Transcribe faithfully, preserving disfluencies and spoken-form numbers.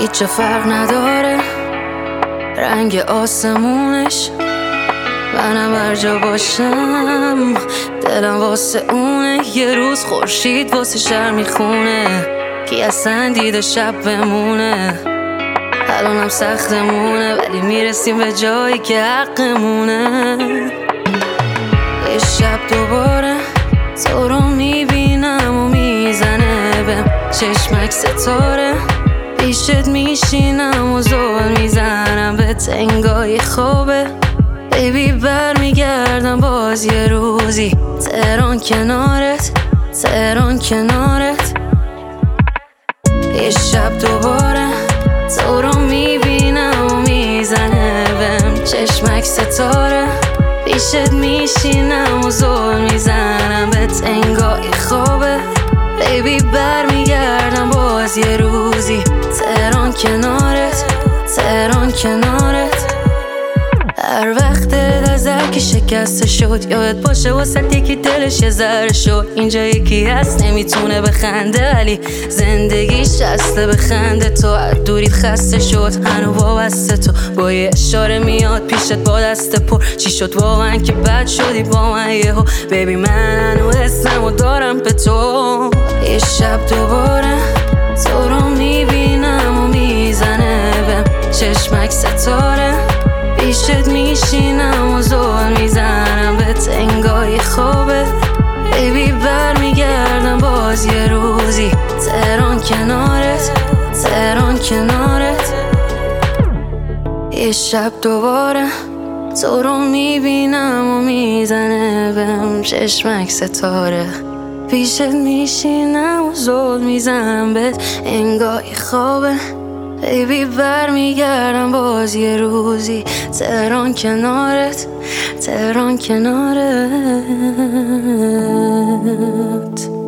هیچ فرق نداره رنگ آسمونش، منم هر جا باشم دلم واسه اونه. یه روز خورشید واسه شهر میخونه، کی اصلا دیده شب بمونه. الانم سختمونه ولی میرسیم به جایی که حقمونه. یه شب دوباره تو رو میبینم و میزنه بهم چشمک ستاره، پیشت میشینم و زل میزنم به تنگای خوابه. بیبی بر میگردم باز یه روزی تهران کنارت، تهران کنارت. یه شب دوباره تو رو میبینم و میزنه بهم چشمک ستاره، پیشت میشینم و زل میزنم به تنگای خوابه. بیبی بر میگردم باز یه روزی تهران کنارت، تهران کنارت. هر وقت از هر که شکسته شد یادت باشه واسه یکی دلش یه ذره شد. اینجا یکی هست نمیتونه بخنده ولی زندگیش هسته بخنده. تو از دوریت خسته شد هنو وابسته، تو با یه اشاره میاد پیشت با دست پر. چی شد واقعا که بد شدی با من یهو؟ بیبی من هنو اسممو دارم به تو. یه شب دوباره تو رو میبینم و میزنه بهم چشمک ستاره، پیشت میشینم و زل میزنم به تنگای خوابه. بیبی بر میگردم باز یه روزی تهران کنارت، تهران کنارت. یه شب دوباره تو رو میبینم و میزنه بهم چشمک ستاره، پیشت میشینم و زل میزنم به انگای خوابه. بیبی بر میگردم باز یه روزی تهران کنارت، تهران کنارت.